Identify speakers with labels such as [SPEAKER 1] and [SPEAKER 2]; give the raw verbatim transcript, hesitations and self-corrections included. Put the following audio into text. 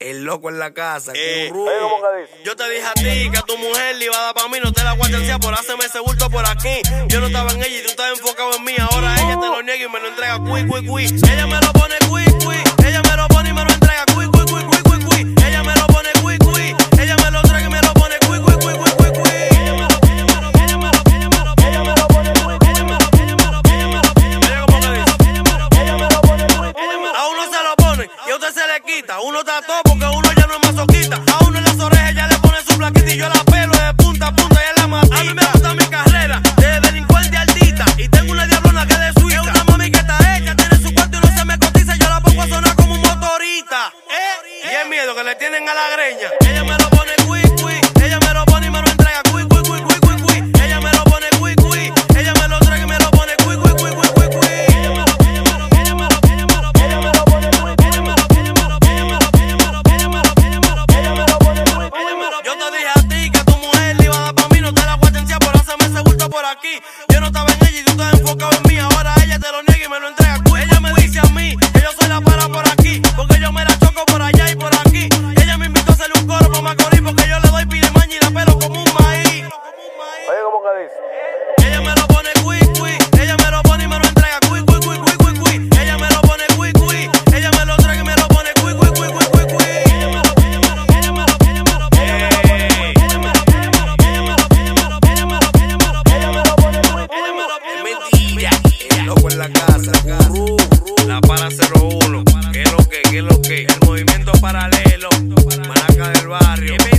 [SPEAKER 1] El loco en la casa.
[SPEAKER 2] Eh,
[SPEAKER 1] Curru.
[SPEAKER 2] oye, ¿cómo que dice? Yo te dije a ti que a tu mujer le iba a dar pa' mí, no te la guachancía por hacerme ese bulto por aquí. Yo no estaba en ella y tú estabas enfocado en mí. Ahora ella te lo niega y me lo entrega cui, cui, cui. Ella me lo pone cui, cui. Ella me lo pone y me lo entrega cui, cui, cui, cui, cui, cui. Ella me lo pone cui, cui. Ella me lo entrega y me lo pone cui, cui, cui, cui, cui, cui. Ella me lo, ella me lo, ella me lo, ella me lo, ella me lo pone cui, ella me lo, ella me lo, ella me lo, ella me lo, ¿cómo que dice? Ella me lo, ella me lo pone cui, ella me lo. A uno se lo pone y a usted se le quita. Uno está todo porque uno ya no es masoquista. A uno en las orejas ya le pone su plaquita y yo la pelo de punta a punta y es la matita. A mí me gusta mi carrera de delincuente altita y tengo una diablona que de Suiza. Es una mami que está hecha, tiene su cuarto y no se me cotiza. Yo la pongo a sonar como un motorista. ¿Eh? Y el miedo que le tienen a la greña. Ella me lo pone cui, cui. Ella me lo pone y me lo entrega cui, cui, cui, cui, cui, cui. Ella me lo pone cui, cui. Ella me lo entrega y me lo pone cui, cui, cui, cui, cui, cui. Ella me lo, ella me lo, ella me lo, ella me lo, ella me lo pone cui. Ella me lo, ella me lo, ella me lo, ella me lo, ella me lo, ella me lo, ella me lo pone cui, ella me lo. Yo te dije a ti que a tu mujer le iba a dar pa' mí, no te la guachancía por hacerme ese bulto por aquí. Yo no estaba en ella y tú estás enfocado en mí. Ahora ella te lo niega y me lo entrega cui. Ella me dice a mí que yo soy la para por aquí, porque yo me la choco por allá y por aquí. Ella me invitó a hacerle un coro pa' Macorís, porque yo le doy pirimaña y la pelo como un maíz.
[SPEAKER 3] Oye, ¿cómo que dice?
[SPEAKER 2] Ella me lo pone cui, cui. Ella me lo pone y me lo entrega cui, cui, cui, cui, cui, cui. Ella me lo pone cui, cui. Ella me lo entrega y me lo pone cui, cui, cui, cui, cui, cui. Ella me lo, ella me lo, ella me lo, ella me lo, ella me lo pone cui. Ella me lo, ella me lo, ella me lo, ella me lo, ella me lo, ella me lo, ella me lo pone cui. Ella me lo, ella me lo.
[SPEAKER 1] Mentira. El loco en la casa. Curru.
[SPEAKER 2] La para cero uno. ¿Qué es lo que? ¿Qué es lo que? El movimiento paralelo. Maraca del barrio.